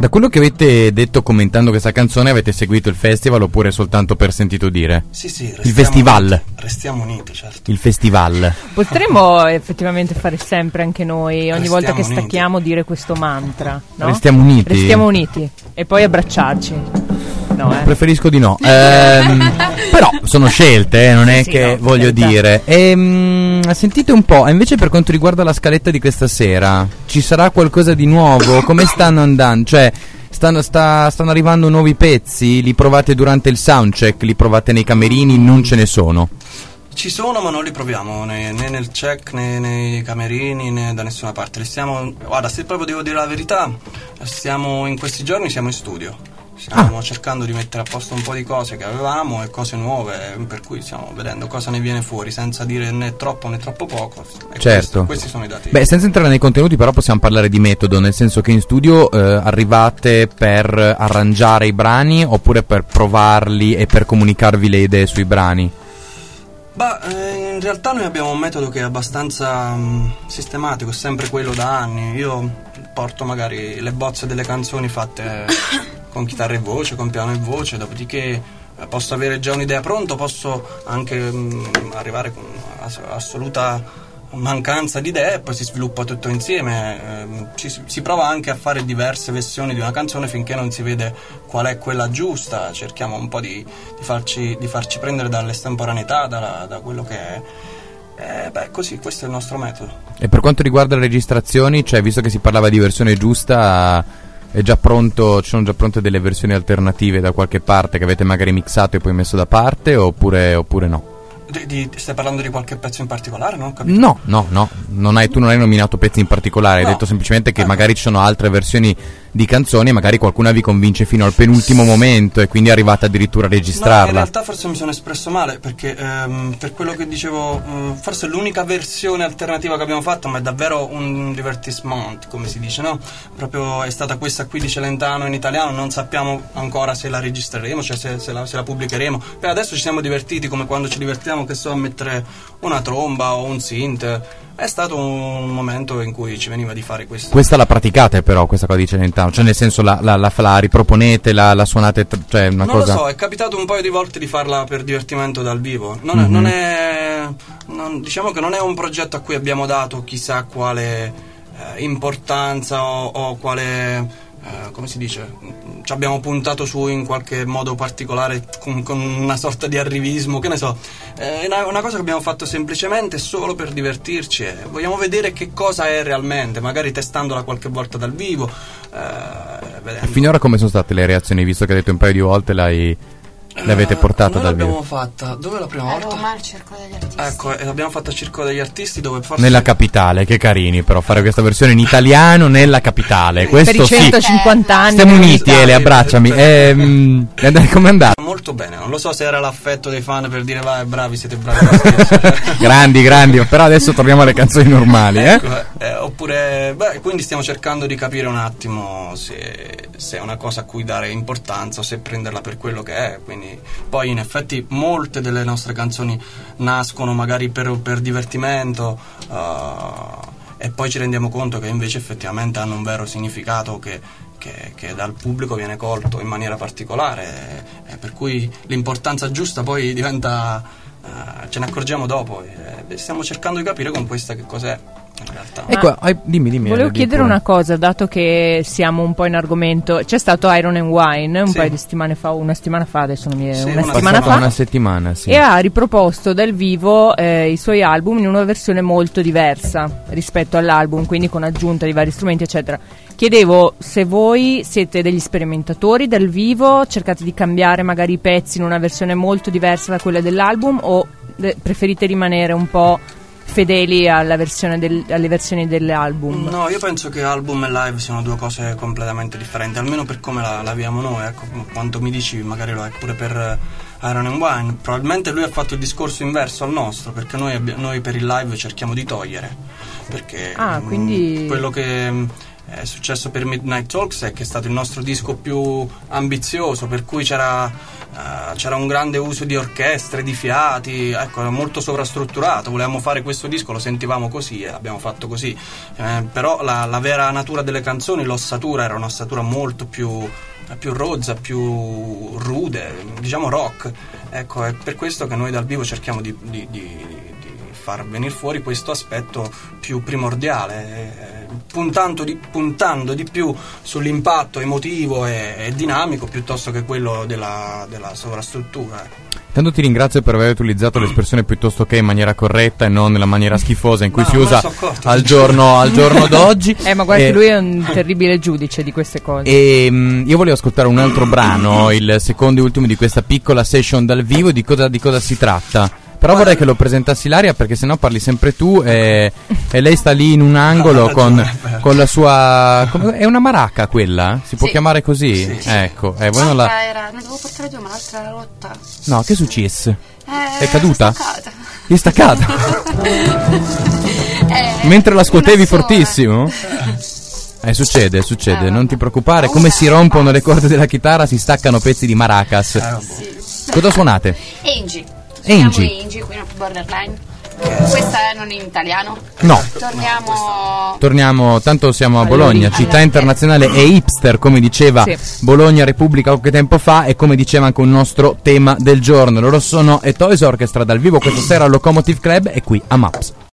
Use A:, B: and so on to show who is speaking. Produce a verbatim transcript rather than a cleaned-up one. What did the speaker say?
A: Da quello che avete detto commentando questa canzone, avete seguito il festival oppure soltanto per sentito dire?
B: Sì, sì,
A: il festival.
B: Uniti. Restiamo uniti, certo.
A: Il festival.
C: Potremmo effettivamente fare sempre anche noi, ogni
B: Restiamo
C: volta che
B: uniti.
C: stacchiamo, dire questo mantra, no?
A: Restiamo uniti.
C: Restiamo uniti e poi abbracciarci. No, eh.
A: Preferisco di no. Ehm, però sono scelte, eh, non è
C: Sì,
A: che
C: no,
A: voglio
C: carità.
A: dire. Ehm, sentite un po', invece per quanto riguarda la scaletta di questa sera, ci sarà qualcosa di nuovo? Come stanno andando? Cioè, stanno, sta, stanno arrivando nuovi pezzi? Li provate durante il soundcheck? Li provate nei camerini? Non ce ne sono?
B: Ci sono, ma non li proviamo né, né nel check né nei camerini né da nessuna parte. Li stiamo, guarda, se proprio devo dire la verità, stiamo in questi giorni siamo in studio. Stiamo ah. cercando di mettere a posto un po' di cose che avevamo e cose nuove, per cui stiamo vedendo cosa ne viene fuori, senza dire né troppo né troppo poco. E
A: certo.
B: Questo, questi sono i dati.
A: Beh, senza entrare nei contenuti, però possiamo parlare di metodo, nel senso che in studio eh, arrivate per arrangiare i brani oppure per provarli e per comunicarvi le idee sui brani?
B: Bah, eh, in realtà noi abbiamo un metodo che è abbastanza mh, sistematico, è sempre quello da anni. Io porto magari le bozze delle canzoni fatte con chitarra e voce, con piano e voce, dopodiché eh, posso avere già un'idea pronta, posso anche mh, arrivare con ass- assoluta mancanza di idee e poi si sviluppa tutto insieme. Eh, ci, si prova anche a fare diverse versioni di una canzone finché non si vede qual è quella giusta, cerchiamo un po' di, di, farci, di farci prendere dall'estemporaneità, da, da quello che è. Eh, beh, così, questo è il nostro metodo.
A: E per quanto riguarda le registrazioni, cioè visto che si parlava di versione giusta, è già pronto, ci sono già pronte delle versioni alternative da qualche parte che avete magari mixato e poi messo da parte oppure, oppure no?
B: Di, di, stai parlando di qualche pezzo in particolare? Non ho capito.
A: No, no, no, non hai, tu non hai nominato pezzi in particolare,
B: No.
A: hai detto semplicemente che
B: Eh.
A: magari ci sono altre versioni di canzoni e magari qualcuna vi convince fino al penultimo momento e quindi arrivate addirittura a
B: No,
A: registrarla.
B: in realtà forse mi sono espresso male perché ehm, per quello che dicevo, mh, forse l'unica versione alternativa che abbiamo fatto, ma è davvero un divertissement, come si dice, no? Proprio è stata questa qui di Celentano in italiano, non sappiamo ancora se la registreremo, cioè se, se, la, se la pubblicheremo. Per adesso ci siamo divertiti come quando ci divertiamo, che so, a mettere una tromba o un synth. È stato un momento in cui ci veniva di fare questo.
A: Questa la praticate però, questa cosa di Celentano, cioè nel senso la, la, la, la riproponete, la, la suonate, tr- cioè una
B: non
A: cosa...
B: lo so, è capitato un paio di volte di farla per divertimento dal vivo. Non,
A: Mm-hmm.
B: è, non è non, diciamo che non è un progetto a cui abbiamo dato chissà quale eh, importanza o, o quale eh, come si dice, ci abbiamo puntato su in qualche modo particolare con, con una sorta di arrivismo, che ne so. È una, una cosa che abbiamo fatto semplicemente solo per divertirci e vogliamo vedere che cosa è realmente, magari testandola qualche volta dal vivo. Eh, vedendo.
A: Finora come sono state le reazioni, visto che hai detto un paio di volte l'hai... l'avete portata
B: uh,
A: dal
B: l'abbiamo
A: vivo?
B: fatta dove la prima
D: A
B: volta?
D: Roma al Circolo degli Artisti.
B: Ecco, e l'abbiamo fatta al Circolo degli Artisti, dove forse
A: Nella capitale, che carini però fare questa versione in italiano nella capitale, questo
C: per i
A: sì.
C: centocinquanta anni.
A: Stiamo uniti,
B: Dai,
A: Ele, abbracciami. Ehm, come è andata?
B: molto bene, non lo so se era l'affetto dei fan per dire vai bravi, siete bravi lo stesso.
A: Grandi, grandi, però adesso torniamo alle canzoni normali, eh?
B: Ecco, eh, oppure, beh, quindi stiamo cercando di capire un attimo se, se è una cosa a cui dare importanza o se prenderla per quello che è. Quindi poi in effetti molte delle nostre canzoni nascono magari per, per divertimento uh, e poi ci rendiamo conto che invece effettivamente hanno un vero significato che, che, che dal pubblico viene colto in maniera particolare e, e per cui l'importanza giusta poi diventa uh, ce ne accorgiamo dopo e stiamo cercando di capire con questa che cos'è in realtà.
A: Ecco, hai- dimmi, dimmi.
C: Volevo
A: Ale, di
C: chiedere
A: pure.
C: una cosa, dato che siamo un po' in argomento. C'è stato Iron and Wine un
B: Sì.
C: paio di settimane fa, una settimana fa, adesso non mi è
B: Sì,
C: una,
B: una
C: settimana
A: Passata
C: fa.
A: una settimana, sì.
C: E ha riproposto dal vivo eh, i suoi album in una versione molto diversa rispetto all'album, quindi con aggiunta di vari strumenti eccetera. Chiedevo se voi siete degli sperimentatori dal vivo, cercate di cambiare magari i pezzi in una versione molto diversa da quella dell'album o de- preferite rimanere un po' fedeli alla versione del, alle versioni dell'album?
B: No, io penso che album e live siano due cose completamente differenti, almeno per come la, la viviamo noi. Ecco, quanto mi dici, magari lo è pure per Iron and Wine. Probabilmente lui ha fatto il discorso inverso al nostro, perché noi, abbi- noi per il live cerchiamo di togliere. Perché
C: Ah,
B: mh,
C: quindi-
B: quello che mh, è successo per Midnight Talks, che è stato il nostro disco più ambizioso, per cui c'era, uh, c'era un grande uso di orchestre, di fiati, ecco, era molto sovrastrutturato. Volevamo fare questo disco, lo sentivamo così e l'abbiamo fatto così, eh, però la, la vera natura delle canzoni, l'ossatura era un'ossatura molto più più rozza, più rude, diciamo rock. Ecco, è per questo che noi dal vivo cerchiamo di, di, di, di far venire fuori questo aspetto più primordiale, eh, puntando, di, puntando di più sull'impatto emotivo e, e dinamico piuttosto che quello della, della sovrastruttura.
A: Tanto ti ringrazio per aver utilizzato l'espressione piuttosto che in maniera corretta e non nella maniera schifosa in cui
B: no,
A: si usa
B: accorto,
A: al giorno, al giorno d'oggi.
C: Eh, ma guarda,
A: eh,
C: lui è un terribile giudice di queste cose.
A: E mh, io volevo ascoltare un altro brano, il secondo e ultimo di questa piccola session dal vivo. Di cosa, di cosa si tratta? Però vorrei che lo presentassi Ilaria, perché sennò parli sempre tu e, e lei sta lì in un angolo con, con la sua... come- è una maraca quella? Si può
D: Sì.
A: chiamare così?
B: Sì.
A: Ecco, eh, voi non
D: L'altra
A: la...
D: era, ne devo portare due, ma l'altra era rotta.
A: No, che è successo?
D: Eh,
A: È caduta?
D: staccata.
A: È staccata?
D: Eh,
A: Mentre l'ascoltavi
D: una sola.
A: fortissimo? Eh, succede, succede,
D: Eh,
A: non ti
D: vabbè.
A: preoccupare.
D: Ho
A: Come
D: una
A: si rompono le
D: bassa.
A: corde della chitarra, si staccano pezzi di maracas.
D: Sì.
A: Cosa suonate?
D: Angie.
A: Angie.
D: Suoniamo Angie, Queen of Borderline. Questa è non in italiano.
A: No.
D: Torniamo.
A: Torniamo, tanto siamo a
C: Allora,
A: Bologna,
D: allora,
A: città
D: eh.
A: internazionale e hipster, come diceva
C: Sì.
A: Bologna Repubblica qualche tempo fa, e come diceva anche un nostro tema del giorno. Loro sono e Toys Orchestra dal vivo questa sera al Locomotive Club e qui a Maps.